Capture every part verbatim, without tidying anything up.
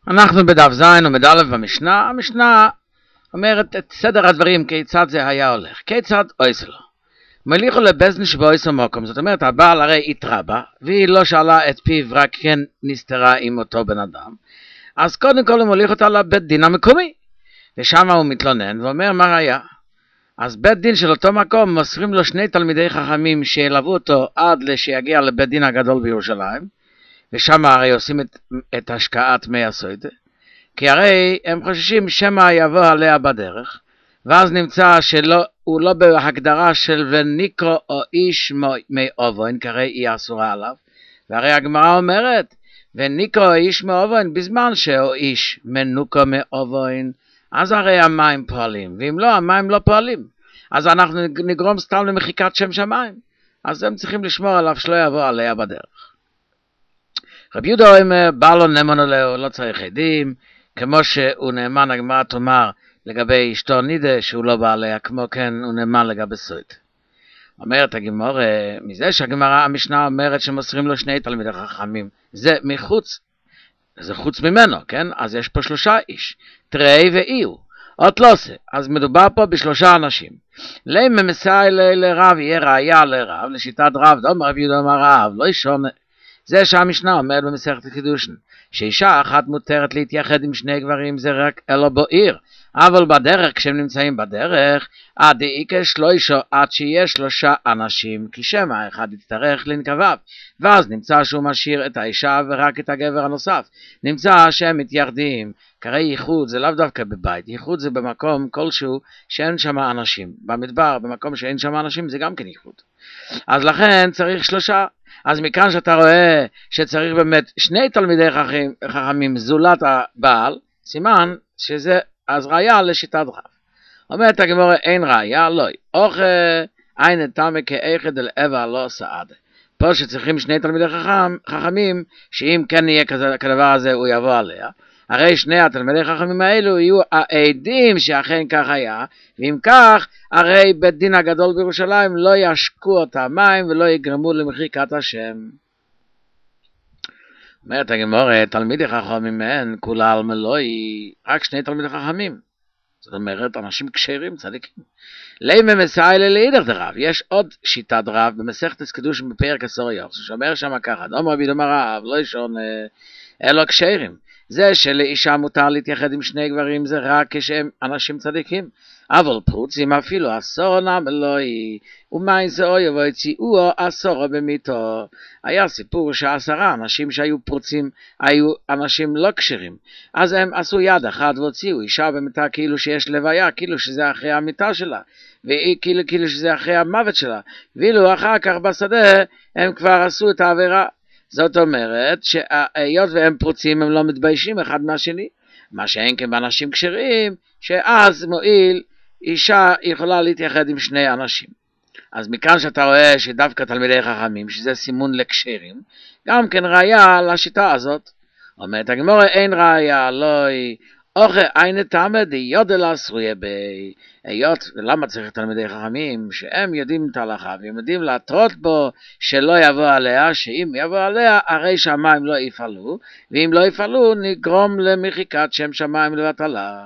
אנחנו בדף זין ומדלב במשנה. המשנה אומרת את סדר הדברים, כיצד זה היה הולך. כיצד אויס לו. מליכו לבזן שבו אויסו מוקום. זאת אומרת, הבעל הרי התרה בה, והיא לא שאלה את פיו, רק כן נסתרה עם אותו בן אדם. אז קודם כל הוא מוליך אותה לבית דין המקומי. ושם הוא מתלונן ואומר מה היה. אז בית דין של אותו מקום מוסרים לו שני תלמידי חכמים שילוו אותו עד שיגיע לבית דין הגדול בירושלים. ושם הרי עושים את, את השקעת מי הסוד, כי הרי הם חוששים שמא יבוא עליה בדרך, ואז נמצא שהוא לא בהגדרה של וניקרו או איש מי אובוין, כי הרי היא אסורה עליו, והרי הגמרא אומרת, וניקרו או איש מי אובוין, בזמן שהוא איש מנוקו מי אובוין, אז הרי המים פועלים, ואם לא, המים לא פועלים, אז אנחנו נגרום סתם למחיקת שם שמיים, אז הם צריכים לשמור עליו שלא יבוא עליה בדרך. רבי יהודה אומר, בא לו נאמן עליו, לא צריך עדים, כמו שהוא נאמן, הגמרא תאמר לגבי אשתו נידה, שהוא לא בא עליה, כמו כן הוא נאמן לגבי סוד. אומרת הגמרא, מזה שהגמרא המשנה אומרת שמוסרים לו שני תלמידי חכמים, זה מחוץ, זה חוץ ממנו, כן? אז יש פה שלושה איש, תראי ואיו, עוד לא עושה, אז מדובר פה בשלושה אנשים. למה מסי לרב, יהיה ראיה לרב, לשיטת רב, דום רבי יהודה אמר רב, לא ישונה. זה שהמשנה אומרת במסכת קידושין, שאישה אחת מותרת להתייחד עם שני גברים, זה רק אלו בעיר, אבל בדרך, כשהם נמצאים בדרך, עד איקה שלושה, עד שיהיה שלושה אנשים, כי שמא אחד יצטרך לנקביו, ואז נמצא שהוא משאיר את האישה ורק את הגבר הנוסף, נמצא שהם מתייחדים, קרי ייחוד זה לאו דווקא בבית, ייחוד זה במקום כלשהו שאין שם אנשים, במדבר, במקום שאין שם אנשים זה גם כן ייחוד, אז לכן צריך שלושה, אז מכאן שאתה רואה שצריך באמת שני תלמידי חכמים, חכמים זולת הבעל, סימן שזה אז ראיה לשיטת רב. אומרת הגמרא אין ראיה, לא. אוך אין תמה כאיכד אל עבר לא סעד. פה שצריכים שני תלמידי חכם, חכמים, שאם כן יהיה כזה, כדבר הזה הוא יבוא עליה. הרי שני התלמידי חכמים האלו יהיו העדים שאכן כך היה, ואם כך, הרי בית דין הגדול בירושלים לא ישקו את המים ולא יגרמו למחיקת השם. אומרת הגמרא, תלמידי חכמים מהן, כולה על מלואי, רק שני תלמידי חכמים. זאת אומרת, אנשים כשרים, צדיקים. לימה מסיילה להידך דרב, יש עוד שיטת רב במסכת קידושין בפרק עשור יוח, שאומר שם ככה, דום רבי דום רב, לא ישון אלו כשרים. זה שלאישה מותר להתייחד עם שני גברים זה רק כשהם אנשים צדיקים, אבל פרוצים אפילו עשור נם אלוהי, ומה זה אוי ויציאו עשור במיתו. היה סיפור שעשרה אנשים שהיו פרוצים היו אנשים לא כשרים, אז הם עשו יד אחת והוציאו אישה במיתה כאילו שיש לוויה, כאילו שזה אחרי המיתה שלה, והיא כאילו, כאילו שזה אחרי המוות שלה, ואילו אחר כך בשדה הם כבר עשו את העבירה. זאת אומרת שהיות והם פרוצים הם לא מתביישים אחד מהשני, מה שאין כן באנשים כשרים, שאז מועיל אישה יכולה להתייחד עם שני אנשים. אז מכאן שאתה רואה שדווקא תלמידי חכמים, שזה סימון לקשרים, גם כן ראיה לשיטה הזאת. אומרת הגמרא אין ראיה, לא היא, אוכל אין תמד יודל אסרויה בי, היות, ולמה צריך תלמידי חכמים? שהם יודעים את ההלכה, והם יודעים להטרות בו שלא יבוא עליה, שאם יבוא עליה, הרי שמיים לא יפעלו, ואם לא יפעלו, נגרום למחיקת שם שמיים לבטלה.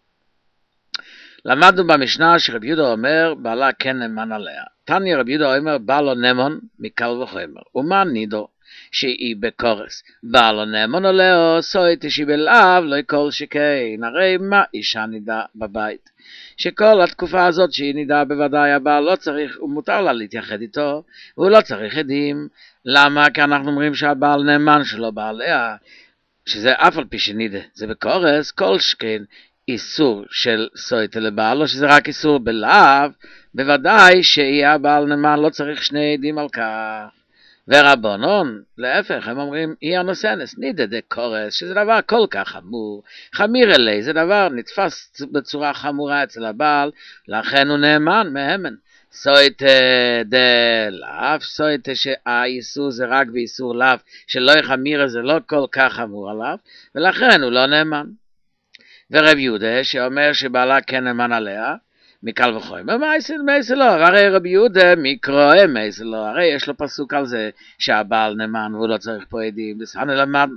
למדנו במשנה שרבי יהודה אומר, בעלה כן נאמן עליה. תניא רבי יהודה אומר, בעלו נאמן מקל וחומר, ומה נידו? שהיא בקורס, בעלו נאמן עליה, סוית שיבלאב, לא כל שכן, הרי מה אישה נידה בבית? שכל התקופה הזאת שהיא נידה בוודאי הבעל לא צריך, הוא מותר לה להתייחד איתו, והוא לא צריך עדים. למה? כי אנחנו אומרים שהבעל נאמן שלו בעליה, שזה אף על פי שנידה, זה בקורס, כל שכן איסור של סוית לבעלו, שזה רק איסור בלאו, בוודאי שיהיה הבעל נאמן, לא צריך שני עדים על כך. ורבונון, להפך, הם אומרים, היא הנוסנס, נידה דה קורס, שזה דבר כל כך חמור, חמיר אלי, זה דבר נתפס בצורה חמורה אצל הבעל, לכן הוא נאמן מהמן. סוית דה לאו, סוית שהאיסור זה רק באיסור לאו, שלא יחמיר זה לא כל כך חמור עליו, ולכן הוא לא נאמן. ורב יהודה שאומר שבעלה כן נאמן עליה, מקל וחומר, מה יעשה לו? הרי רבי יהודה מקרוא מייסה לו, הרי יש לו פסוק על זה שהבעל נאמן והוא לא צריך פה עדים, בסנו למדנו,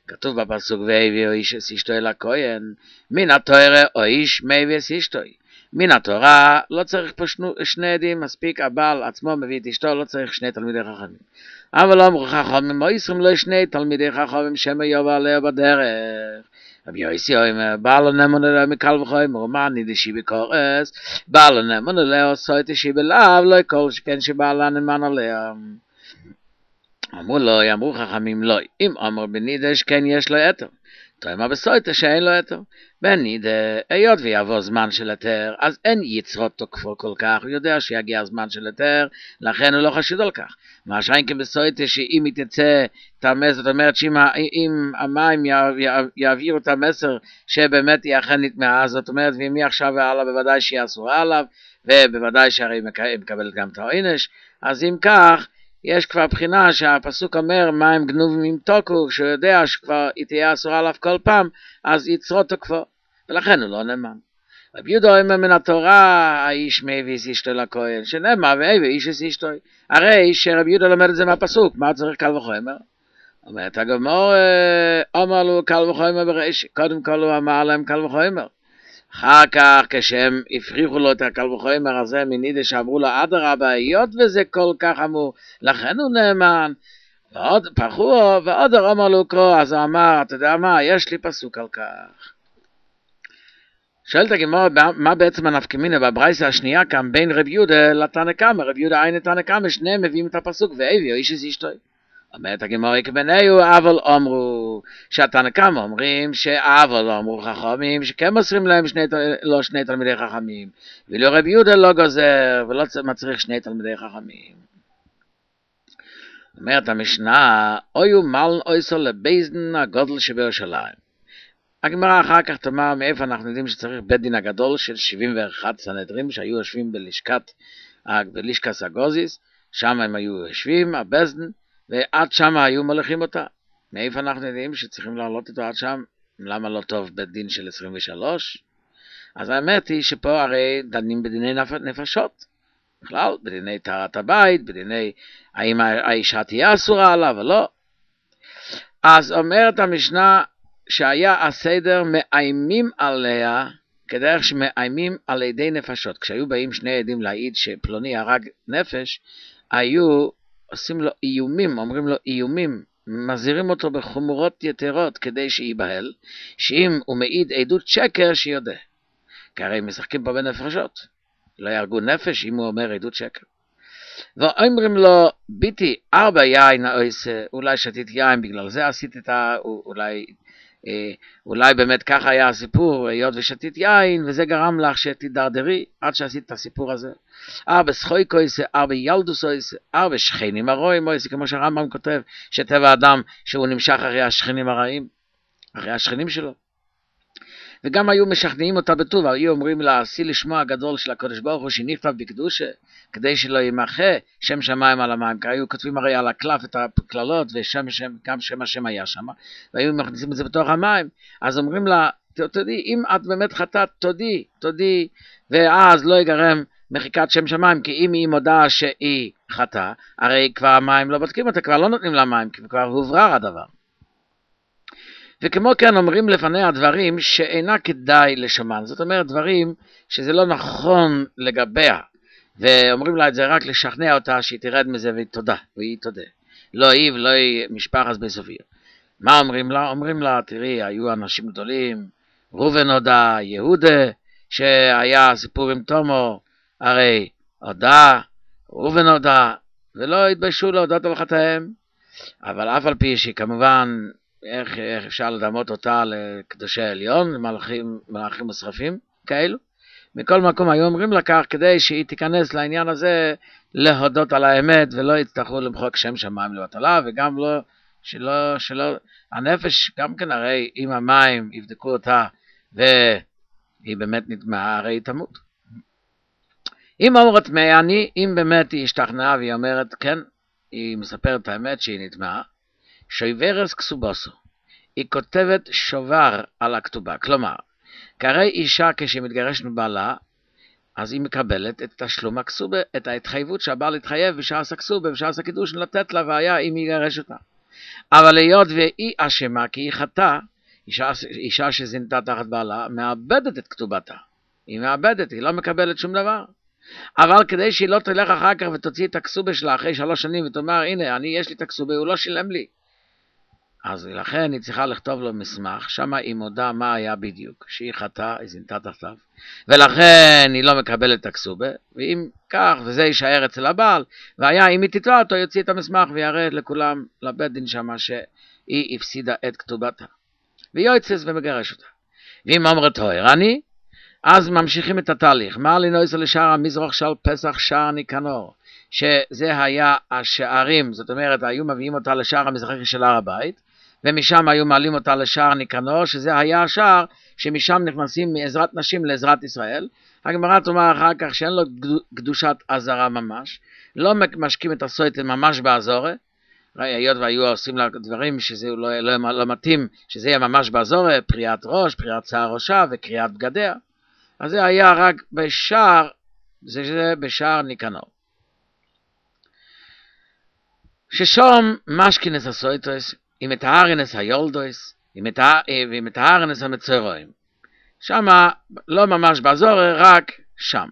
כתוב בפסוק והביאו איש את אשתו אל הכהן, מן התורה או איש מביא את אשתו. מן התורה לא צריך פה שנו, שני עדים, מספיק הבעל עצמו מביא את אשתו, לא צריך שני תלמידי חכמים. אבל אמרו חכמים, או ישרים לא שני תלמידי חכמים שמא יבוא עליה בדרך. רבי יוסי אומר, בעל הנאמון אליה מקל וחומר, ומה נידשי בקורס, בעל הנאמון אליה עשו את אישי בלאו, לא כל שכן שבעל הנאמן עליה. אמרו לא, אמרו חכמים לא, אם אמר בנידש כן יש לו יתר, תאמר בסויטה שאין לו יתר, בנידה, היות ויבוא זמן של יתר, אז אין יצרות תוקפו כל כך, הוא יודע שיגיע הזמן של יתר, לכן הוא לא חשוד על כך. מה שאין כן בסויטה שאם היא תצא את המסר, זאת אומרת שאם המים יעבירו את המסר שבאמת היא אכן נטמעה, זאת אומרת ואם היא עכשיו והלאה בוודאי שהיא אסורה עליו, ובוודאי שהרי היא מקבלת גם את העונש, אז אם כך, יש כבר בחינה שהפסוק אומר מים גנובים ימתוקו, שהוא יודע שכבר היא תהיה אסורה עליו כל פעם, אז יצרות תוקפו, ולכן הוא לא נאמן. רבי יהודה אומר מן התורה, האיש מביא את אשתו לכהן, שנאמר והביא איש את אשתו. הרי שרבי יהודה לומד את זה מהפסוק, מה צריך קל וחומר? אומרת הגמור, אמר לו קל וחומר בראשית, קודם כל הוא אמר להם קל וחומר. אחר כך כשהם הפריחו לו את הקל וחומר הזה מנידה שאמרו לו אדרבה, היות וזה כל כך אמור, לכן הוא נאמן. ועוד פרחו ועוד אמר לו קרוא, אז הוא אמר, אתה יודע מה, יש לי פסוק על כך. שואלת הגמרא, מה בעצם הנפקמינה בברייסה השנייה כאן בין רבי יהודה לתנא קמא? רבי יהודה עין לתנא קמא, שניהם מביאים את הפסוק והביאו איש את אשתו. אומרת הגמרא כבניהו, אבל אמרו, שהתנא קמא אומרים שאבל אמרו חכמים, שכן מוסרים להם שני, לא שני תלמידי חכמים, ואילו רבי יהודה לא גוזר ולא מצריך שני תלמידי חכמים. אומרת המשנה, אויו מלן אויסו לבייזדן הגודל שבירושלים. הגמרא אחר כך תאמר מאיפה אנחנו יודעים שצריך בית דין הגדול של שבעים ואחד סנהדרין שהיו יושבים בלשכת, בלשכת הגוזיס, שם הם היו יושבים, הבייזדן, ועד שם היו מלכים אותה. מאיפה אנחנו יודעים שצריכים לעלות אותו עד שם? למה לא טוב בית דין של עשרים ושלוש? אז האמת היא שפה הרי דנים בדיני נפשות. בכלל, בדיני טהרת הבית, בדיני האם האישה תהיה אסורה עליו או לא. אז אומרת המשנה שהיה הסדר מאיימים עליה, כדרך שמאיימים על ידי נפשות. כשהיו באים שני עדים להעיד שפלוני הרג נפש, היו עושים לו איומים, אומרים לו איומים, מזהירים אותו בחומרות יתרות כדי שיבהל, שאם הוא מעיד עדות שקר שיודע. כי הרי משחקים פה בנפשות, לא יהרגו נפש אם הוא אומר עדות שקר. ואומרים לו, ביתי ארבע יין העושה, אולי שתית יין, בגלל זה עשית את ה... אולי, אולי באמת ככה היה הסיפור, היות ושתית יין, וזה גרם לך שתדרדרי עד שעשית את הסיפור הזה. ארבע שחויקו עושה, ארבע ילדוס עושה, ארבע שכנים הרואים עושה, כמו שהרמב"ם כותב, שטבע אדם שהוא נמשך אחרי השכנים הרעים, אחרי השכנים שלו. וגם היו משכנעים אותה בטוב, היו אומרים לה, עשי לשמו הגדול של הקדוש ברוך הוא שנכתב בקדושה, כדי שלא ימחה שם שמיים על המים, כי היו כותבים הרי על הקלף את הכללות, ושם שם, גם שם השם היה שם, והיו מכניסים את זה בתוך המים, אז אומרים לה, תודי, אם את באמת חטאת, תודי, תודי, ואז לא יגרם מחיקת שם שמיים, כי אם היא מודה שהיא חטאה, הרי כבר המים לא בודקים אותה, כבר לא נותנים לה מים, כי כבר הוברר הדבר. וכמו כן אומרים לפניה דברים שאינה כדאי לשמן, זאת אומרת דברים שזה לא נכון לגביה, ואומרים לה את זה רק לשכנע אותה שהיא תרד מזה והיא תודה, והיא תודה. לא היא ולא היא משפחת בי סופיה. מה אומרים לה? אומרים לה, תראי, היו אנשים גדולים, ראובן הודה, יהודה, שהיה סיפור עם תומו, הרי הודה, ראובן הודה, ולא התביישו להודות על חטאיהם, אבל אף על פי שהיא כמובן, איך, איך אפשר לדמות אותה לקדושי העליון, למלאכים, מלאכים משרפים כאלו. מכל מקום היו אומרים לכך כדי שהיא תיכנס לעניין הזה להודות על האמת ולא יצטרכו למחוק שם שמיים לבטלה, וגם לא, שלא, שלא, הנפש גם כן הרי אם המים יבדקו אותה והיא באמת נטמעה הרי היא תמות. אם אומרת מעני, אם באמת היא השתכנעה והיא אומרת כן, היא מספרת את האמת שהיא נטמעה, שויברס כסובוסו, היא כותבת שובר על הכתובה, כלומר, כהרי אישה כשהיא מתגרשת מבעלה, אז היא מקבלת את תשלום הכסובה, את ההתחייבות שהבעל התחייב בשעה הכסובה, בשעה הקידוש לתת לה והיה אם היא יגרש אותה. אבל היות והיא אשמה כי היא חטאה, אישה, אישה שזינתה תחת בעלה, מאבדת את כתובתה. היא מאבדת, היא לא מקבלת שום דבר. אבל כדי שהיא לא תלך אחר כך ותוציא את הכסובה שלה אחרי שלוש שנים ותאמר, הנה, אני יש לי את הכסובה, הוא לא שילם לי. אז לכן היא צריכה לכתוב לו מסמך, שמה היא מודה מה היה בדיוק, שהיא חטאה, היא זינתה תחתיו, ולכן היא לא מקבלת את הכסובה, ואם כך, וזה יישאר אצל הבעל, והיה אם היא תתבע אותו, יוציא את המסמך ויראה לכולם, לבית דין שמה שהיא הפסידה את כתובתה. והיא יוצאת ומגרש אותה. ואם אומרת הויר אני, אז ממשיכים את התהליך. מה לנויסו לשער המזרח של פסח שער ניקנור, שזה היה השערים, זאת אומרת, היו מביאים אותה לשער המזרחי של הר הבית, ומשם היו מעלים אותה לשער ניקנור, שזה היה השער שמשם נכנסים מעזרת נשים לעזרת ישראל. הגמרא תאמר אחר כך שאין לו קדושת עזרה ממש, לא משקים את הסויטן ממש בעזורה, היות והיו עושים לה דברים שזה לא, לא, לא מתאים, שזה יהיה ממש בעזורה, פריאת ראש, פריאת שיער ראשה וקריאת בגדיה. אז זה היה רק בשער, זה, זה בשער ניקנור. ששום משכינס הסויטוס, עם את הארנס היולדוס, עם את הארנס המצרויים. שם לא ממש בעזורה, רק שם.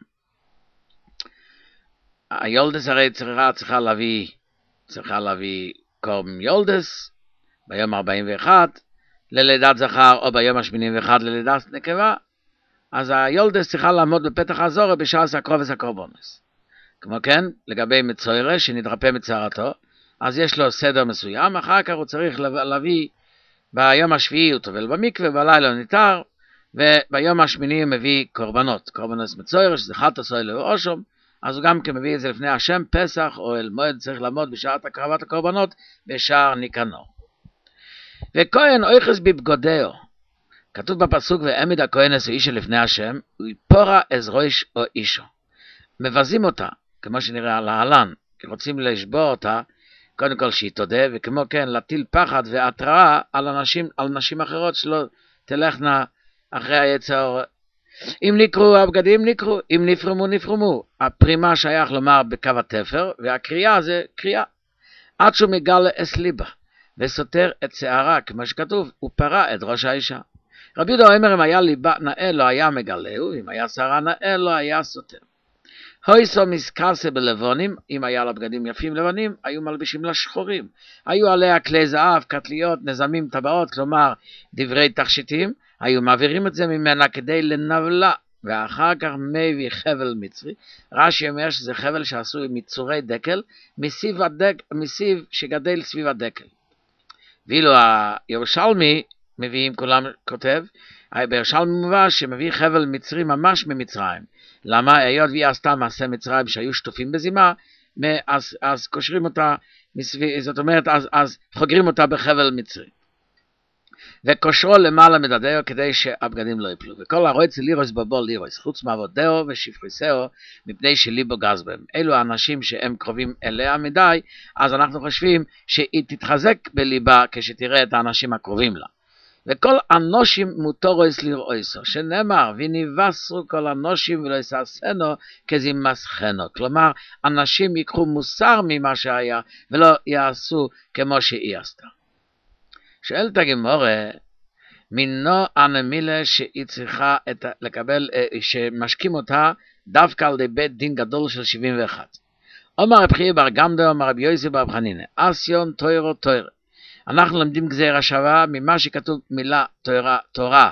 היולדס הרי צריכה, צריכה להביא, צריכה להביא קורבן יולדס, ביום ארבעים ואחת, ללידת זכר, או ביום השמינים ואחת ללידת נקבה, אז היולדס צריכה לעמוד בפתח הזורה בשעה הקרובס הקורבנס. כמו כן, לגבי מצוירה שנתרפא מצערתו, אז יש לו סדר מסוים, אחר כך הוא צריך להביא ביום השביעי הוא טובל במקווה, בלילה ניתר, וביום השמיני הוא מביא קורבנות, קורבנס מצוירה, שזה חת עשוי לאושום, אז הוא גם כן מביא את זה לפני השם, פסח או אל מועד צריך לעמוד בשעת הקרבת הקורבנות, בשער ניקנור. וכהן אויכס בבגודהו, כתוב בפסוק, ועמד הכהן עשו אישה לפני השם, הוא יפורה אז ראש או אישו. מבזים אותה, כמו שנראה להלן, כי רוצים לשבור אותה, קודם כל שהיא תודה, וכמו כן להטיל פחד והתראה על אנשים, על נשים אחרות שלא תלכנה אחרי היצר. אם נקרו הבגדים נקרו, אם נפרמו נפרמו. הפרימה שייך לומר בקו התפר, והקריאה זה קריאה. עד שהוא מגלה אסליבה, וסותר את שערה, כמו שכתוב, הוא פרה את ראש האישה. רבי יהודה אומר, אם היה ליבה נאה לא היה מגלהו, אם היה שערה נאה לא היה סותר. הויסו מסקרסה בלבונים, אם היה לה בגדים יפים לבנים, היו מלבישים לה שחורים. היו עליה כלי זהב, קטליות, נזמים, טבעות, כלומר דברי תכשיטים, היו מעבירים את זה ממנה כדי לנבלה, ואחר כך מביא חבל מצרי. רש"י אומר שזה חבל שעשוי מצורי דקל, מסיב, הדק, מסיב שגדל סביב הדקל. ואילו הירושלמי, מביאים כולם כותב, בירושלמי מובא שמביא חבל מצרי ממש ממצרים. למה? היות והיא עשתה מעשה מצרים שהיו שטופים בזימה, אז, אז קושרים אותה, זאת אומרת, אז, אז חוגרים אותה בחבל מצרי. וקושרו למעלה מדדהו כדי שהבגדים לא יפלו. וכל הרועץ לירוס בבו לירוס, חוץ מעבודהו ושפריסהו, מפני שליבו גז בהם. אלו האנשים שהם קרובים אליה מדי, אז אנחנו חושבים שהיא תתחזק בליבה כשתראה את האנשים הקרובים לה. וכל אנושים מותרוס לרעוסו, שנאמר, וניבסרו כל אנושים ולא יסעסנו כזימסכנו. כלומר, אנשים ייקחו מוסר ממה שהיה, ולא יעשו כמו שהיא עשתה. שואלת הגמרא, מינו הנמילה שהיא צריכה את, לקבל, שמשקים אותה דווקא על בית דין גדול של שבעים ואחת. אומר רב חייא בר גמדא, אומר רבי יוסי בר חנינא, אסיון תוירו תוירה. אנחנו לומדים גזירה שווה ממה שכתוב מילה תורה, תורה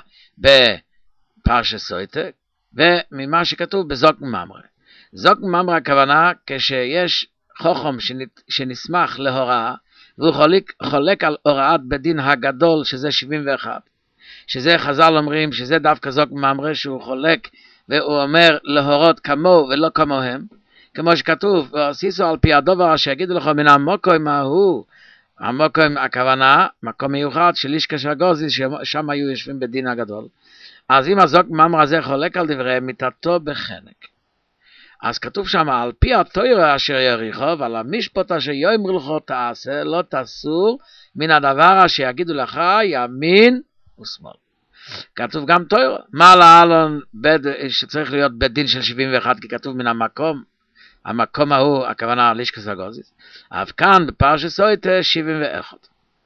בפרשת סויטה, וממה שכתוב בזוק ממרה. זוק ממרה הכוונה כשיש חוכם שנסמך להוראה, והוא חולק, חולק על הוראת בדין הגדול שזה שבעים ואחת, שזה חז"ל אומרים שזה דווקא זוק ממרה שהוא חולק והוא אומר להורות כמוהו ולא כמוהם, כמו שכתוב, ועשיסו על פי הדובר שיגידו לך מן המוקוים ההוא, המוקוים הכוונה, מקום מיוחד של איש קשר גוזי, ששם היו יושבים בדין הגדול. אז אם הזוק ממרה הזה חולק על דבריהם, מיתתו בחנק. אז כתוב שם, על פי התורה אשר יריחו, ועל המשפט אשר יאמרו לך תעשה, לא תסור מן הדבר אשר יגידו לך ימין ושמאל. כתוב גם תורה. מה להלון שצריך להיות בדין של שבעים ואחת, כי כתוב מן המקום, המקום ההוא, הכוונה על איש קשר גוזי. אף כאן בפרשת סויטה שבעים ואחת.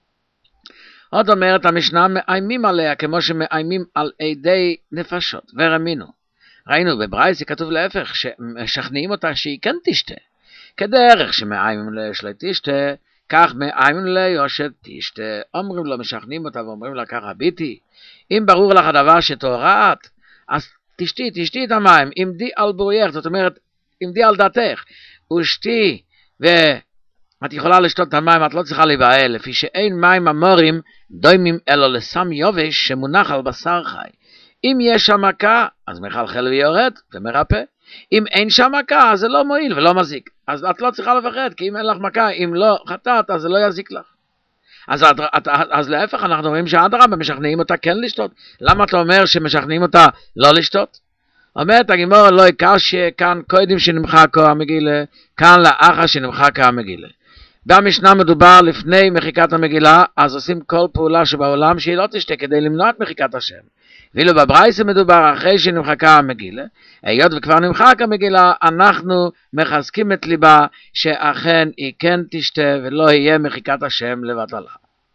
עוד אומרת המשנה, מאיימים עליה כמו שמאיימים על עדי נפשות, ורמינו. ראינו בברייתא כתוב להפך, שמשכנעים אותה שהיא כן תשתה. כדרך שמאיימים לה שלא תשתה, כך מאיימים לה שתשתה. אומרים לו, משכנעים אותה ואומרים לה ככה, ביתי, אם ברור לך הדבר שתורה את, אז תשתי, תשתי את המים, עמדי על בורייך, זאת אומרת, עמדי על דעתך, ושתי, ואת יכולה לשתות את המים, את לא צריכה להיבהל, לפי שאין מים אמורים דומים אלא לסם יובש שמונח על בשר חי. אם יש שם מכה, אז מחלחל ויורד ומרפא. אם אין שם מכה, אז זה לא מועיל ולא מזיק. אז את לא צריכה לפחד, כי אם אין לך מכה, אם לא חטאת, אז זה לא יזיק לך. אז, אז, אז להפך, אנחנו רואים שאדרבה משכנעים אותה כן לשתות. למה אתה אומר שמשכנעים אותה לא לשתות? אומרת הגמרא, לא יקש כאן קודם שנמחק המגילה, כאן לאחר שנמחק המגילה. במשנה מדובר לפני מחיקת המגילה, אז עושים כל פעולה שבעולם שהיא לא תשתה כדי למנוע את מחיקת השם. ואילו בברייתא מדובר אחרי שנמחקה המגילה, היות וכבר נמחק המגילה, אנחנו מחזקים את ליבה שאכן היא כן תשתה ולא יהיה מחיקת השם לבטלה.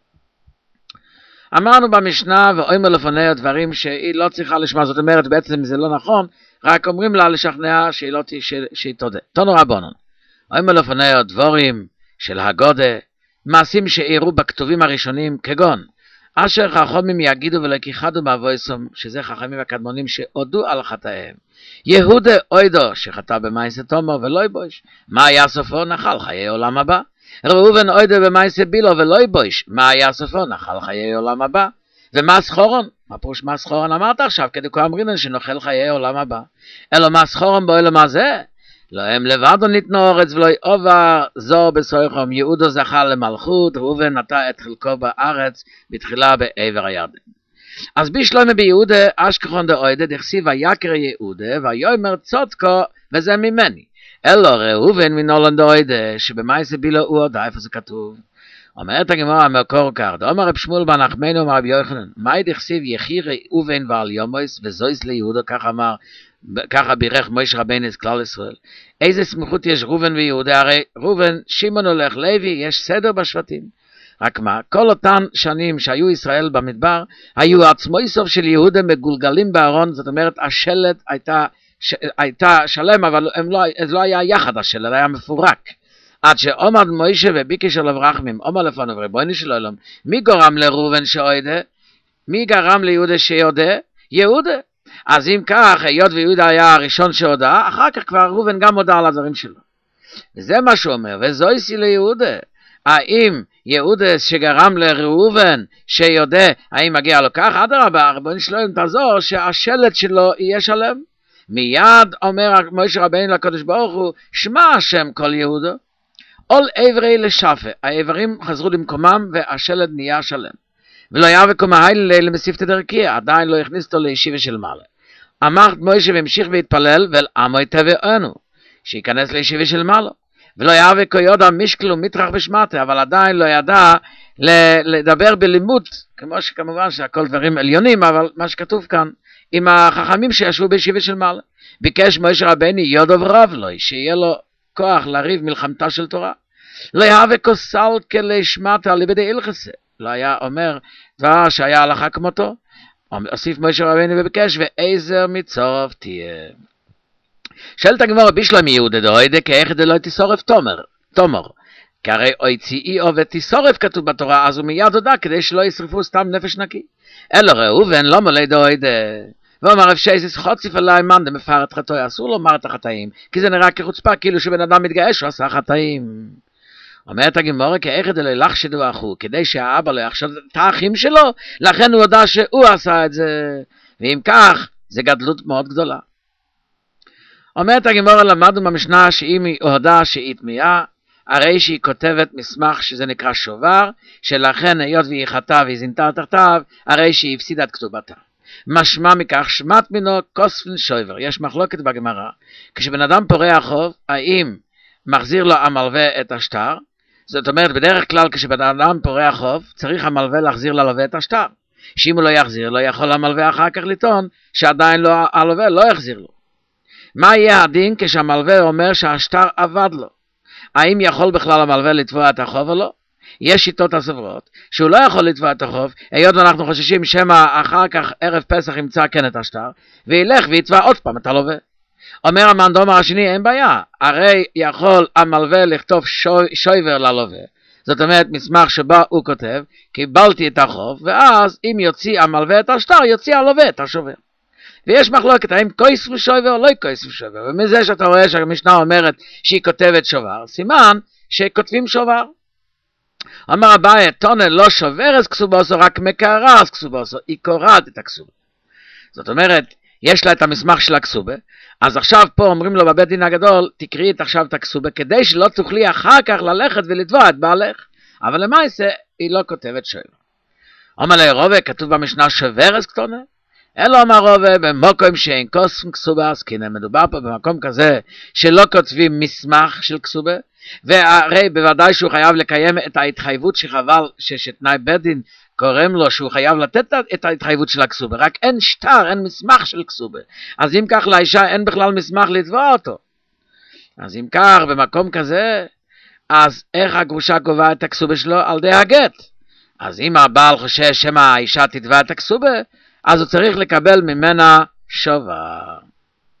אמרנו במשנה ואומר לפניה דברים שהיא לא צריכה לשמוע, זאת אומרת בעצם זה לא נכון, רק אומרים לה לשכנע שהיא לא שהיא תודה. תנו רבנן, אומר לפניה דבורים של הגודה, מעשים שאירו בכתובים הראשונים כגון, אשר חכמים יגידו ולקיחדו מאבויסום, שזה חכמים הקדמונים שהודו על חטאיהם. יהודה אוידו שחטא במעשה תומר ולא יבוש, מה היה סופו? נחל חיי עולם הבא. ראובן אוידו במעשה בילו ולא יבוש, מה היה סופו? נחל חיי עולם הבא. ומה סחורון? מה פירוש מה סחורון? אמרת עכשיו כדי כה אמרינן שנאכל חיי עולם הבא. אלא מה סחורון בעולם הזה? לא הם לבדו ניתנו אורץ ולא יעובר זו בסויכם. יהודו זכה למלכות, ראובן נטע את חלקו בארץ בתחילה בעבר הירדן. אז בשלמה ביהודה אשכחון דאוידה דכסיב ויקר יהודה ויאמר צדקו וזה ממני. אלא ראובן מנולן דאוידה שבמעשה בילו הוא הודה. איפה זה כתוב? אומרת הגמרא המקור כך, דאמר רב שמואל בן נחמני אמר רבי יוחנן, מאי דכסיב יחי ראובן ועל יומוס וזויס ליהודה, כך אמר, ככה בירך מוישה רבנו את כלל ישראל. איזה סמיכות יש ראובן ויהודה? הרי ראובן, שמעון הולך לוי, יש סדר בשבטים. רק מה, כל אותן שנים שהיו ישראל במדבר, היו עצמוי סוף של יהודה מגולגלים בארון, זאת אומרת השלט הייתה, ש, הייתה שלם, אבל הם לא, לא היה יחד השלט, היה מפורק. עד שעומד מוישה וביקש עליו רחמים, עומד לפניו ריבונו של עולם, מי גורם לראובן שיודה? מי גרם ליהודה שיודה? יהודה. אז אם כך, היות ויהודה היה הראשון שהודה, אחר כך כבר ראובן גם הודה על הדברים שלו. וזה מה שהוא אומר, וזויסי ליהודה. האם יהודה שגרם לראובן שיודה, האם מגיע לו כך? אדרבה, ריבונו של עולם תעזור שהשלט שלו יהיה שלם. מיד אומר מוישה רבנו לקדוש ברוך הוא, שמע השם כל יהודה. all עברי לשפה, העברים חזרו למקומם והשלד נהיה שלם. ולא היה וקומה הילה למסיפת דרכיה, עדיין לא הכניס אותו לישיבה של מעלה. אמרת מוישה והמשיך והתפלל, ואל עמו יתבענו, שיכנס לישיבה של מעלה. ולא היה וקויודה משקלו מטרח בשמטה, אבל עדיין לא ידע לדבר בלימוד, כמו שכמובן שהכל דברים עליונים, אבל מה שכתוב כאן, עם החכמים שישבו בישיבה של מעלה. ביקש מוישה רבנו יודו ורב לו, שיהיה לו כוח לריב מלחמתה של תורה. לא יהווה כוסל כלשמטה לבדי הלכסה. לא היה אומר דבר שהיה הלכה כמותו. הוסיף מוישה רבנו וביקש, ועזר מצורף תהיה. שאלת הגמרא בשלם יהודה דאוידה, כאיך דלא תשורף תומר, תומר. כי הרי הוציאי עובד תשורף כתוב בתורה, אז הוא מיד הודה כדי שלא ישרפו סתם נפש נקי. אלא ראובן לא מלא דאוידה. ואומר רב שייסס חוציף עלי מאן דמפר את חטאי, אסור לומר את החטאים, כי זה נראה כחוצפה, כאילו שבן אדם מתגאה שהוא עשה חטאים. אומרת הגמרא, כאיך דלא לחשדו אחו, כדי שהאבא לא יחשוד את האחים שלו, לכן הוא הודה שהוא עשה את זה, ואם כך, זה גדלות מאוד גדולה. אומרת הגמרא, למדנו במשנה שאם היא הודה שהיא תמיהה, הרי שהיא כותבת מסמך שזה נקרא שובר, שלכן היות והיא חטאה והיא זינתה תחתיו, הרי שהיא הפסידה את כתובתה. משמע מכך שמט מינו כוספן שויבר. יש מחלוקת בגמרא, כשבן אדם פורע חוב, האם מחזיר לו המלווה את השטר? זאת אומרת, בדרך כלל כשבן אדם פורע חוב, צריך המלווה להחזיר ללווה את השטר. שאם הוא לא יחזיר לו, יכול המלווה אחר כך לטעון שעדיין לא, הלווה לא יחזיר לו. מה יהיה הדין כשהמלווה אומר שהשטר עבד לו? האם יכול בכלל המלווה לתבוע את החוב או לא? יש שיטות הסוברות שהוא לא יכול לתבוע את החוב, היות ואנחנו חוששים שמא אחר כך ערב פסח ימצא כן את השטר, וילך ויתבע עוד פעם את הלווה. אומר המאן דאמר השני, אין בעיה, הרי יכול המלווה לכתוב שוי, שויבר ללווה, זאת אומרת מסמך שבו הוא כותב, קיבלתי את החוב, ואז אם יוציא המלווה את השטר, יוציא הלווה את השובר. ויש מחלוקת האם כויס ושויבר או לא כויס ושויבר, ומזה שאתה רואה שהמשנה אומרת שהיא כותבת שובר, סימן שכותבים שובר. אמר אביי, תונה לא שוברס כסובוסו, רק מקרס כסובוסו, היא קוראת את הכסובה. זאת אומרת, יש לה את המסמך של הכסובה, אז עכשיו פה אומרים לו בבית דין הגדול, תקראי את עכשיו את הכסובה, כדי שלא תוכלי אחר כך ללכת ולתבוע את בעלך. אבל למעשה, היא לא כותבת שובר. אומר לי רובה, כתוב במשנה שוברס כתונה? אלא אמר רובה, במקום שאין כוסם כסובה, אז כנה מדובר פה במקום כזה, שלא כותבים מסמך של כסובה, והרי בוודאי שהוא חייב לקיים את ההתחייבות שחבל שתנאי בית דין קוראים לו שהוא חייב לתת את ההתחייבות של הכסובה, רק אין שטר, אין מסמך של כסובה. אז אם כך לאישה אין בכלל מסמך לתבוע אותו. אז אם כך במקום כזה, אז איך הגרושה קובעה את הכסובה שלו? על די הגט. אז אם הבעל חושש שמא האישה תתבע את הכסובה, אז הוא צריך לקבל ממנה שובר.